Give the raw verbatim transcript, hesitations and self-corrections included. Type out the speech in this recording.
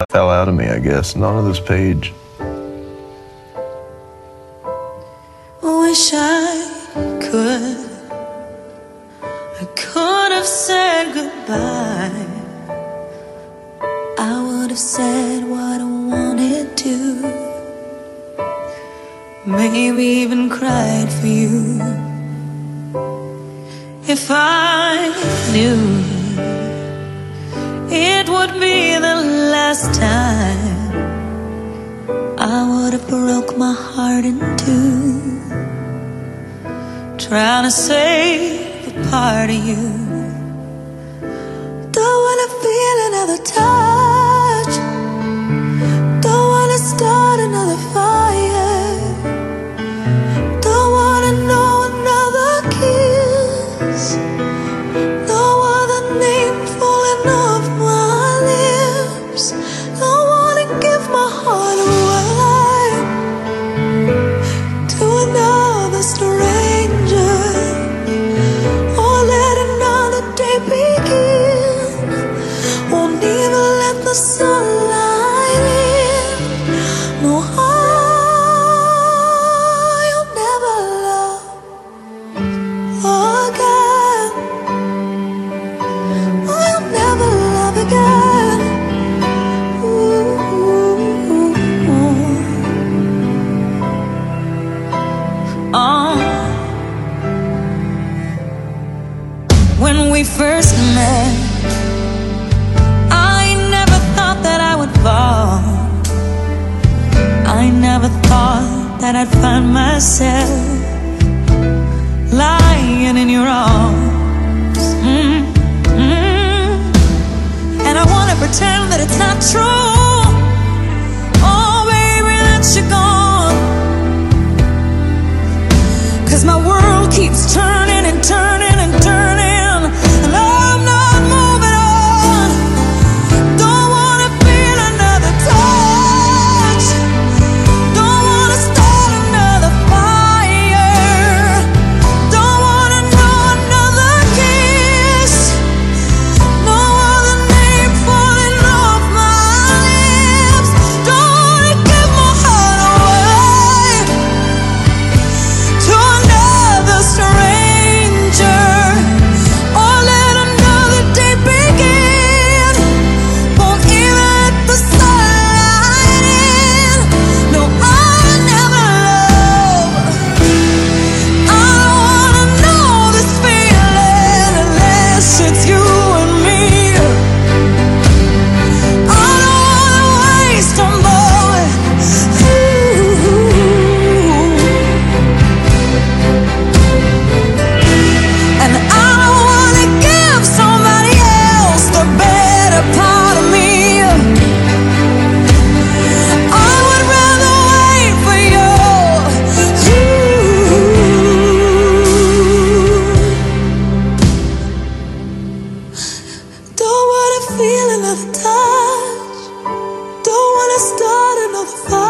fell out of me, I guess, not on this page. Wish I could, I could have said goodbye. I would have said what I wanted to, maybe even cried for you. If I knew it would be the last time, I would have broke my heart in two, trying to save a part of you. Don't wanna feel another touch, don't wanna start another fire, don't wanna know another kiss, no other name falling off my lips. Don't wanna give my heart away to another stranger, or let another day begin. Won't even let the sunlight in. No, I'll never love again. I'll never love again. Ooh. Oh. When we first met, I never thought that I would fall. I never thought that I'd find myself lying in your arms. mm -hmm. And I wanna pretend that it's not true. Oh baby, that you're gone, 'cause my world keeps turning and turning and turning, and I'm not moving on. Don't wanna feel another touch, don't wanna start another fire, don't wanna know another kiss, no other name falling off my lips. Don't wanna give my heart away to another stranger, or let another day begin. Won't even let the sunlight in. No, I'll never love. I don't wanna know this feeling unless it's you and me. I don't wanna waste a moment. Ooh. And I don't wanna give somebody else the better part of me. I would rather wait for you. Don't wanna feel another touch, don't wanna start another fight.